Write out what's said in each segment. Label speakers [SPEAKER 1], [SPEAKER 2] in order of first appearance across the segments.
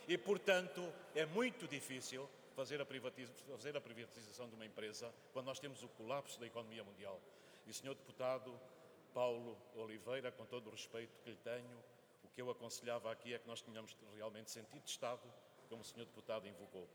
[SPEAKER 1] E, portanto, é muito difícil fazer a privatização de uma empresa quando nós temos o colapso da economia mundial. E, Sr. Deputado Paulo Oliveira, com todo o respeito que lhe tenho, o que eu aconselhava aqui é que nós tenhamos realmente sentido de Estado, como o Sr. Deputado invocou.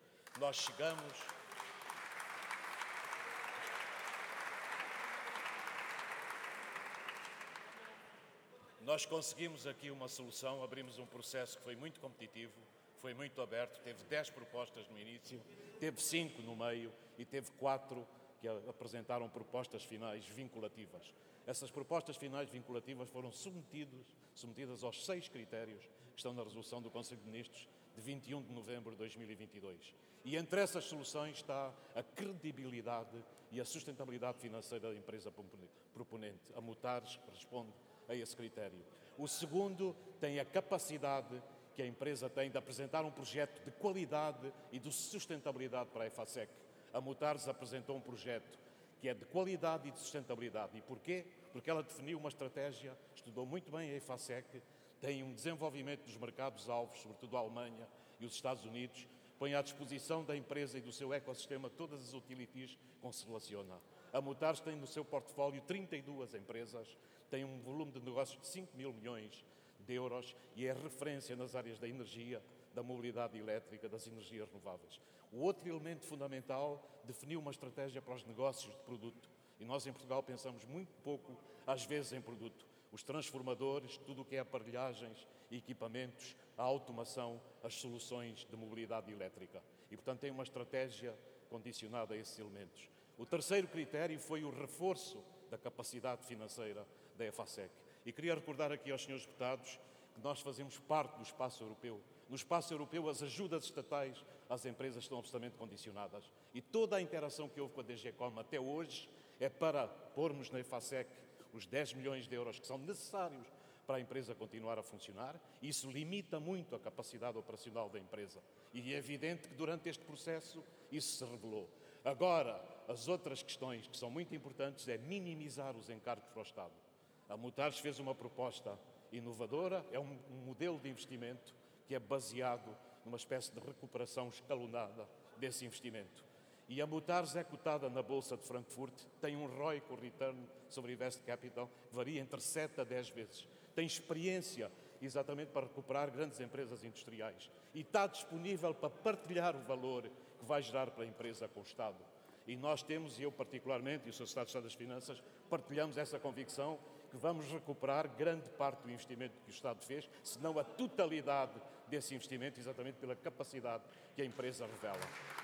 [SPEAKER 1] Nós conseguimos aqui uma solução, abrimos um processo que foi muito competitivo, foi muito aberto, teve 10 propostas no início, teve 5 no meio e teve 4 que apresentaram propostas finais vinculativas. Essas propostas finais vinculativas foram submetidas aos 6 critérios que estão na resolução do Conselho de Ministros de 21 de novembro de 2022. E entre essas soluções está a credibilidade e a sustentabilidade financeira da empresa proponente. A Mutares responde a esse critério. O segundo tem a capacidade que a empresa tem de apresentar um projeto de qualidade e de sustentabilidade para a EFASEC. A Mutares apresentou um projeto que é de qualidade e de sustentabilidade. E porquê? Porque ela definiu uma estratégia, estudou muito bem a EFASEC, tem um desenvolvimento dos mercados-alvos, sobretudo a Alemanha e os Estados Unidos, põe à disposição da empresa e do seu ecossistema todas as utilities com que se relaciona. A Mutares tem no seu portfólio 32 empresas, tem um volume de negócios de 5 mil milhões de euros e é referência nas áreas da energia, da mobilidade elétrica, das energias renováveis. O outro elemento fundamental definiu uma estratégia para os negócios de produto. E nós em Portugal pensamos muito pouco, às vezes, em produto. Os transformadores, tudo o que é aparelhagens e equipamentos, a automação, as soluções de mobilidade elétrica. E, portanto, tem uma estratégia condicionada a esses elementos. O terceiro critério foi o reforço da capacidade financeira da EFASEC. E queria recordar aqui aos senhores deputados que nós fazemos parte do espaço europeu. No espaço europeu, as ajudas estatais às empresas estão absolutamente condicionadas. E toda a interação que houve com a DGCOM até hoje é para pormos na EFASEC os 10 milhões de euros que são necessários para a empresa continuar a funcionar. Isso limita muito a capacidade operacional da empresa. E é evidente que durante este processo isso se revelou. Agora, as outras questões que são muito importantes é minimizar os encargos para o Estado. A Mutares fez uma proposta inovadora, é um modelo de investimento que é baseado numa espécie de recuperação escalonada desse investimento. E a Mutares é cotada na Bolsa de Frankfurt, tem um ROIC, o Return sobre Invest Capital, que varia entre 7 a 10 vezes. Tem experiência exatamente para recuperar grandes empresas industriais e está disponível para partilhar o valor que vai gerar para a empresa com o Estado. E nós temos, e eu particularmente, e o Sr. Secretário de Estado das Finanças, partilhamos essa convicção que vamos recuperar grande parte do investimento que o Estado fez, se não a totalidade desse investimento, exatamente pela capacidade que a empresa revela.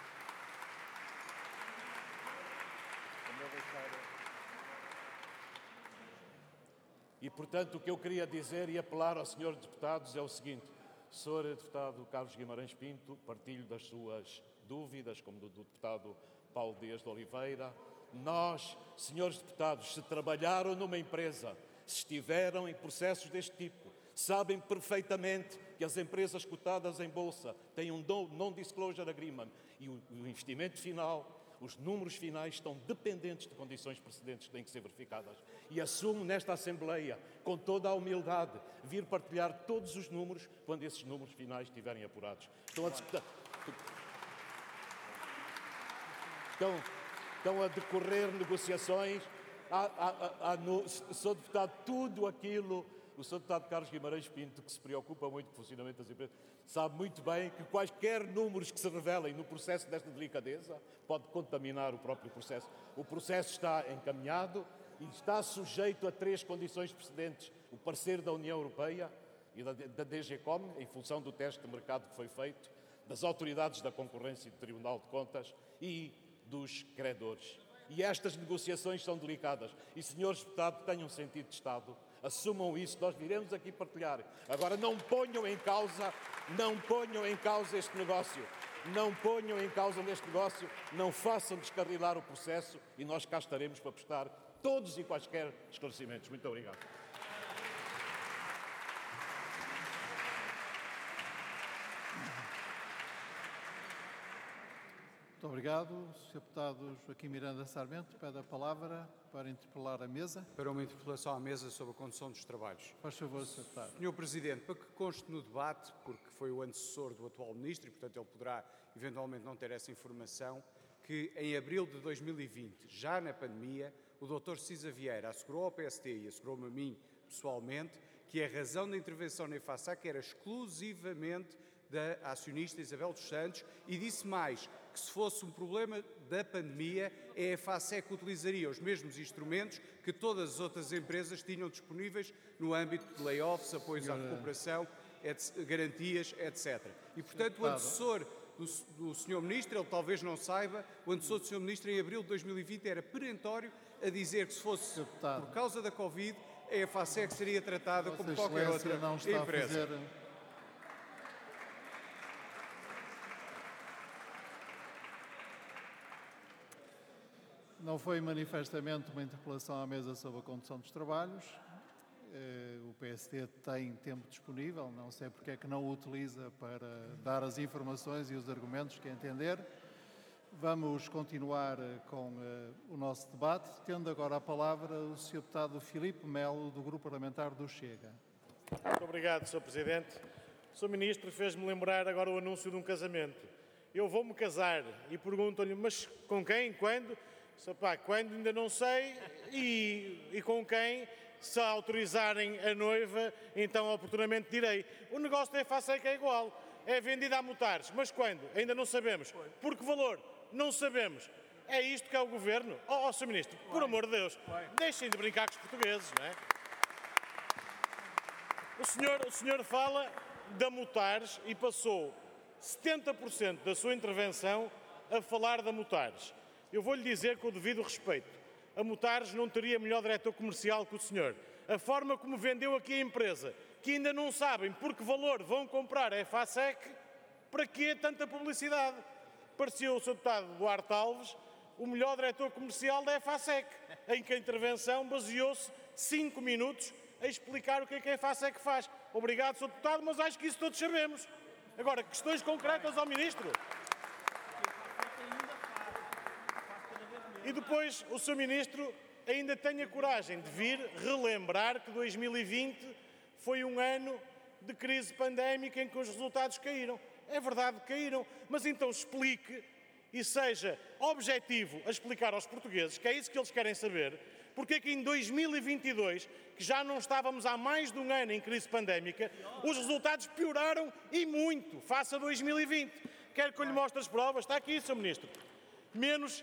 [SPEAKER 1] E, portanto, o que eu queria dizer e apelar aos senhores deputados é o seguinte: Sr. Deputado Carlos Guimarães Pinto, partilho das suas dúvidas, como do deputado Paulo Dias de Oliveira. Nós, senhores deputados, se trabalharam numa empresa, se estiveram em processos deste tipo, sabem perfeitamente que as empresas cotadas em bolsa têm um non-disclosure agreement e o investimento final, os números finais estão dependentes de condições precedentes que têm que ser verificadas. E assumo nesta Assembleia, com toda a humildade, vir partilhar todos os números quando esses números finais estiverem apurados. Estão a decorrer negociações. Sou deputado, tudo aquilo. O Sr. Deputado Carlos Guimarães Pinto, que se preocupa muito com o funcionamento das empresas, sabe muito bem que quaisquer números que se revelem no processo desta delicadeza pode contaminar o próprio processo. O processo está encaminhado e está sujeito a 3 condições precedentes: o parecer da União Europeia e da DGCOM, em função do teste de mercado que foi feito, das autoridades da concorrência e do Tribunal de Contas e dos credores. E estas negociações são delicadas. E, senhores deputados, tenham sentido de Estado, assumam isso, nós viremos aqui partilhar. Agora, não ponham em causa este negócio. Não ponham em causa neste negócio, não façam descarrilar o processo e nós cá estaremos para prestar todos e quaisquer esclarecimentos. Muito obrigado.
[SPEAKER 2] Muito obrigado. O Sr. Deputado Joaquim Miranda Sarmento pede a palavra. para interpelar a mesa.
[SPEAKER 3] Para uma interpelação à mesa sobre a condução dos trabalhos.
[SPEAKER 2] Faz favor, Sr. Deputado.
[SPEAKER 3] Sr. Presidente, para que conste no debate, porque foi o antecessor do atual Ministro e, portanto, ele poderá eventualmente não ter essa informação, que em abril de 2020, já na pandemia, o Dr. Cisa Vieira assegurou ao PSD e assegurou-me a mim pessoalmente que a razão da intervenção na EFASAC era exclusivamente da acionista Isabel dos Santos e disse mais, que se fosse um problema da pandemia, a EFASEC utilizaria os mesmos instrumentos que todas as outras empresas tinham disponíveis no âmbito de layoffs, apoios à recuperação, garantias, etc. E, portanto, o antecessor do Sr. Ministro, ele talvez não saiba, o antecessor do Sr. Ministro em abril de 2020 era perentório a dizer que se fosse por causa da Covid, a EFASEC seria tratada como qualquer outra empresa.
[SPEAKER 2] Não foi manifestamente uma interpelação à mesa sobre a condução dos trabalhos. O PSD tem tempo disponível, não sei porque é que não o utiliza para dar as informações e os argumentos que entender. Vamos continuar com o nosso debate, tendo agora a palavra o Sr. Deputado Filipe Melo, do Grupo Parlamentar do Chega.
[SPEAKER 4] Muito obrigado, Sr. Presidente. O Sr. Ministro fez-me lembrar agora o anúncio de um casamento. Eu vou-me casar e pergunto-lhe, mas com quem, quando? Quando ainda não sei e com quem, se autorizarem a noiva, então oportunamente direi. O negócio da EFASEC é igual, é vendida a Mutares, mas quando? Ainda não sabemos. Por que valor? Não sabemos. É isto que é o Governo? Sr. Ministro, por amor de Deus, deixem de brincar com os portugueses, não é? O senhor fala da Mutares e passou 70% da sua intervenção a falar da Mutares. Eu vou-lhe dizer com o devido respeito, a Mutares não teria melhor diretor comercial que o senhor. A forma como vendeu aqui a empresa, que ainda não sabem por que valor vão comprar a EFASEC, para que tanta publicidade? Parecia o Sr. Deputado Duarte Alves, o melhor diretor comercial da EFASEC, em que a intervenção baseou-se 5 minutos a explicar o que a EFASEC faz. Obrigado, Sr. Deputado, mas acho que isso todos sabemos. Agora, questões concretas ao Ministro. E depois o Sr. Ministro ainda tem a coragem de vir relembrar que 2020 foi um ano de crise pandémica em que os resultados caíram. É verdade que caíram, mas então explique e seja objetivo a explicar aos portugueses, que é isso que eles querem saber, porque é que em 2022, que já não estávamos há mais de um ano em crise pandémica, os resultados pioraram e muito face a 2020. Quero que eu lhe mostre as provas. Está aqui, Sr. Ministro. Menos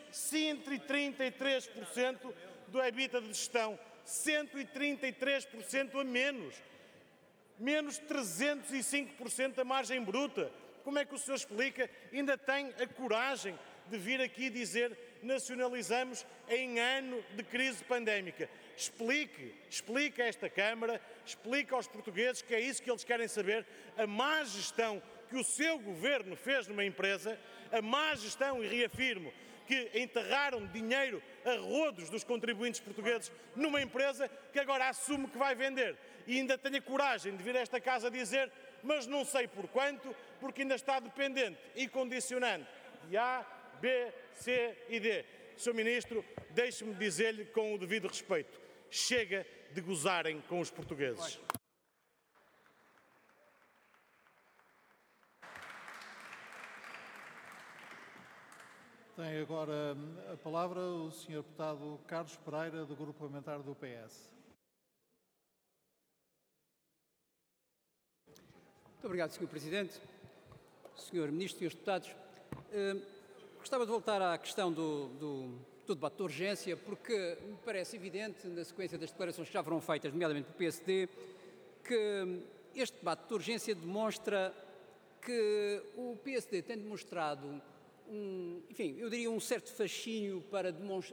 [SPEAKER 4] 133% do EBITDA de gestão, 133% a menos. Menos 305% a margem bruta. Como é que o senhor explica? Ainda tem a coragem de vir aqui dizer nacionalizamos em ano de crise pandémica. Explique a esta Câmara, explique aos portugueses, que é isso que eles querem saber, a má gestão que o seu governo fez numa empresa, a má gestão, e reafirmo, que enterraram dinheiro a rodos dos contribuintes portugueses numa empresa que agora assume que vai vender. E ainda tem a coragem de vir a esta casa dizer, mas não sei por quanto, porque ainda está dependente e condicionante de A, B, C e D. Sr. Ministro, deixe-me dizer-lhe com o devido respeito, chega de gozarem com os portugueses.
[SPEAKER 2] Tem agora a palavra o Sr. Deputado Carlos Pereira, do Grupo Parlamentar do PS.
[SPEAKER 5] Muito obrigado, Sr. Presidente. Sr. Ministro, Srs. Deputados, gostava de voltar à questão do debate de urgência, porque me parece evidente, na sequência das declarações que já foram feitas, nomeadamente pelo PSD, que este debate de urgência demonstra que o PSD tem demonstrado eu diria um certo fascínio para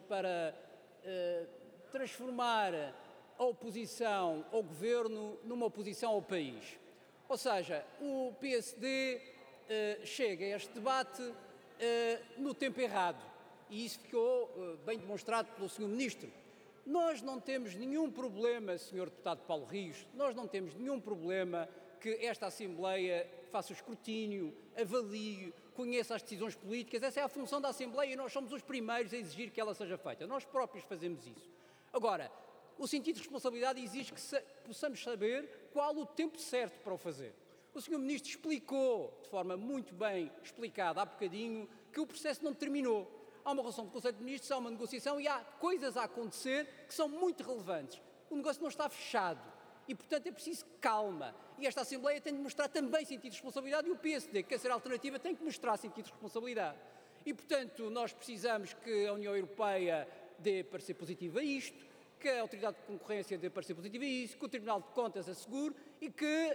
[SPEAKER 5] transformar a oposição ao governo numa oposição ao país. Ou seja, o PSD chega a este debate no tempo errado e isso ficou bem demonstrado pelo Sr. Ministro. Nós não temos nenhum problema, Sr. Deputado Paulo Rios, nós não temos nenhum problema que esta Assembleia faça o escrutínio, avalie, conheça as decisões políticas. Essa é a função da Assembleia e nós somos os primeiros a exigir que ela seja feita. Nós próprios fazemos isso. Agora, o sentido de responsabilidade exige que possamos saber qual o tempo certo para o fazer. O Sr. Ministro explicou, de forma muito bem explicada há bocadinho, que o processo não terminou. Há uma relação do Conselho de Ministros, há uma negociação e há coisas a acontecer que são muito relevantes. O negócio não está fechado e, portanto, é preciso calma. E esta Assembleia tem de mostrar também sentido de responsabilidade e o PSD, que quer ser alternativa, tem que mostrar sentido de responsabilidade. E, portanto, nós precisamos que a União Europeia dê parecer positivo a isto, que a Autoridade de Concorrência dê parecer positivo a isso, que o Tribunal de Contas assegure e que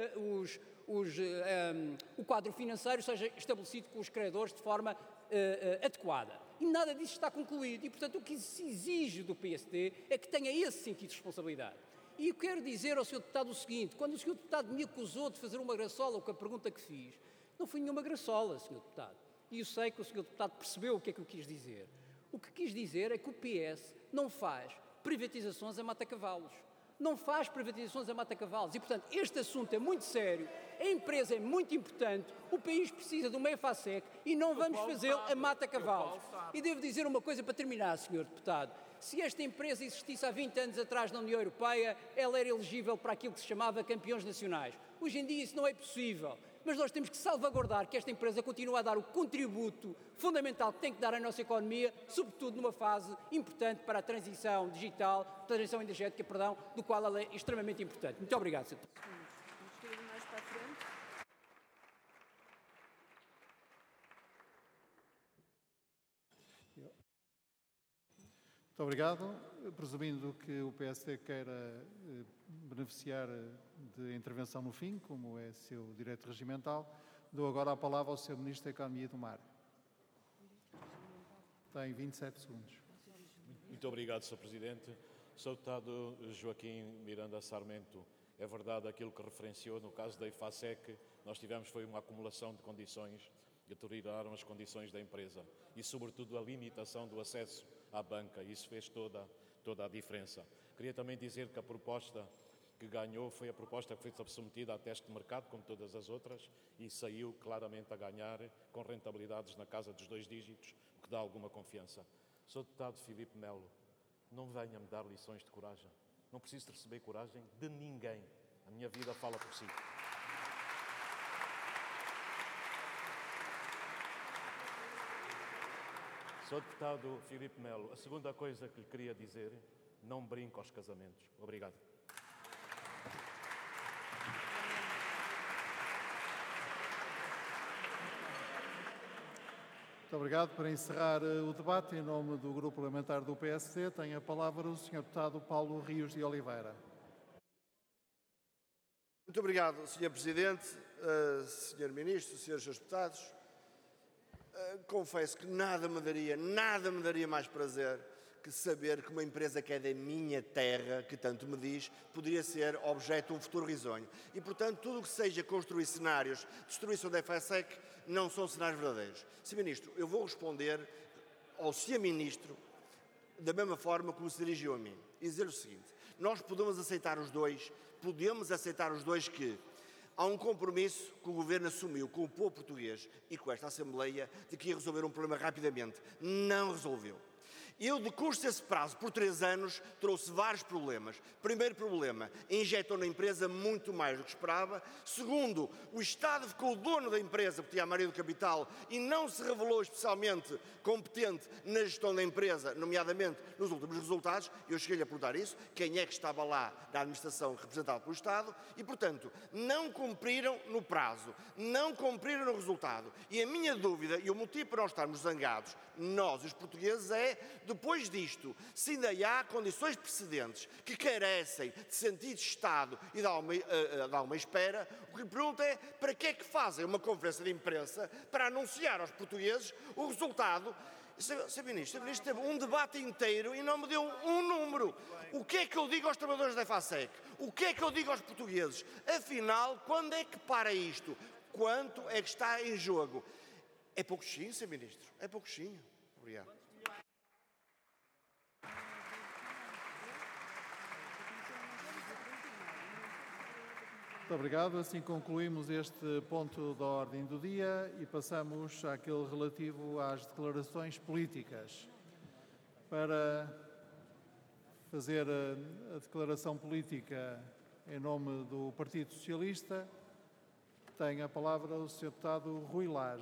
[SPEAKER 5] o quadro financeiro seja estabelecido com os credores de forma adequada. E nada disso está concluído. E, portanto, o que se exige do PSD é que tenha esse sentido de responsabilidade. E eu quero dizer ao Sr. Deputado o seguinte: quando o Sr. Deputado me acusou de fazer uma graçola com a pergunta que fiz, não foi nenhuma graçola, Sr. Deputado. E eu sei que o Sr. Deputado percebeu o que é que eu quis dizer. O que quis dizer é que o PS não faz privatizações a mata-cavalos. Não faz privatizações a mata-cavalos. E, portanto, este assunto é muito sério, a empresa é muito importante, o país precisa de uma EFASEC e não vamos fazê-lo a mata-cavalos. E devo dizer uma coisa para terminar, Sr. Deputado. Se esta empresa existisse há 20 anos atrás na União Europeia, ela era elegível para aquilo que se chamava campeões nacionais. Hoje em dia isso não é possível. Mas nós temos que salvaguardar que esta empresa continue a dar o contributo fundamental que tem que dar à nossa economia, sobretudo numa fase importante para a transição digital, transição energética, do qual ela é extremamente importante. Muito obrigado, Sr.
[SPEAKER 2] Muito obrigado. Presumindo que o PSD queira beneficiar de intervenção no fim, como é seu direito regimental, dou agora a palavra ao Sr. Ministro da Economia e do Mar. Tem 27 segundos.
[SPEAKER 1] Muito obrigado, Sr. Presidente. Sr. Deputado Joaquim Miranda Sarmento, é verdade aquilo que referenciou. No caso da EFASEC, nós tivemos foi uma acumulação de condições que deterioraram as condições da empresa e, sobretudo, a limitação do acesso à banca. Isso fez toda a diferença. Queria também dizer que a proposta que ganhou foi a proposta que foi submetida a teste de mercado, como todas as outras, e saiu claramente a ganhar com rentabilidades na casa dos 2 dígitos, o que dá alguma confiança. Sr. Deputado Filipe Melo, não venha-me dar lições de coragem. Não preciso de receber coragem de ninguém. A minha vida fala por si. Sr. Deputado Filipe Melo, a segunda coisa que lhe queria dizer, não brinque aos casamentos. Obrigado.
[SPEAKER 2] Muito obrigado. Para encerrar o debate, em nome do Grupo Parlamentar do PSD, tem a palavra o Sr. Deputado Paulo Rios de Oliveira.
[SPEAKER 6] Muito obrigado, Sr. Presidente, Sr. Ministro, Srs. Deputados. Confesso que nada me daria mais prazer que saber que uma empresa que é da minha terra, que tanto me diz, poderia ser objeto de um futuro risonho. E, portanto, tudo o que seja construir cenários de destruição da EFASEC não são cenários verdadeiros. Sr. Ministro, eu vou responder ao Sr. Ministro da mesma forma como se dirigiu a mim. E dizer o seguinte: nós podemos aceitar os dois que há um compromisso que o Governo assumiu com o povo português e com esta Assembleia de que ia resolver um problema rapidamente. Não resolveu. Eu, de curso desse prazo, por 3 anos, trouxe vários problemas. Primeiro problema, injetou na empresa muito mais do que esperava. Segundo, o Estado ficou o dono da empresa, porque tinha a maioria do capital, e não se revelou especialmente competente na gestão da empresa, nomeadamente nos últimos resultados. Eu cheguei-lhe a perguntar isso, quem é que estava lá na administração representada pelo Estado, e, portanto, não cumpriram no prazo, não cumpriram no resultado. E a minha dúvida, e o motivo para nós estarmos zangados, nós, os portugueses, é, depois disto, se ainda há condições precedentes que carecem de sentido de Estado e de alguma espera, o que lhe pergunto é, para que é que fazem uma conferência de imprensa para anunciar aos portugueses o resultado? Sr. Ministro teve um debate inteiro e não me deu um número. O que é que eu digo aos trabalhadores da EFASEC? O que é que eu digo aos portugueses? Afinal, quando é que para isto? Quanto é que está em jogo? É pouquinho, Sr. Ministro, é pouquinho. Obrigado.
[SPEAKER 2] Muito obrigado. Assim concluímos este ponto da ordem do dia e passamos àquele relativo às declarações políticas. Para fazer a declaração política em nome do Partido Socialista, tem a palavra o Sr. Deputado Rui Lage.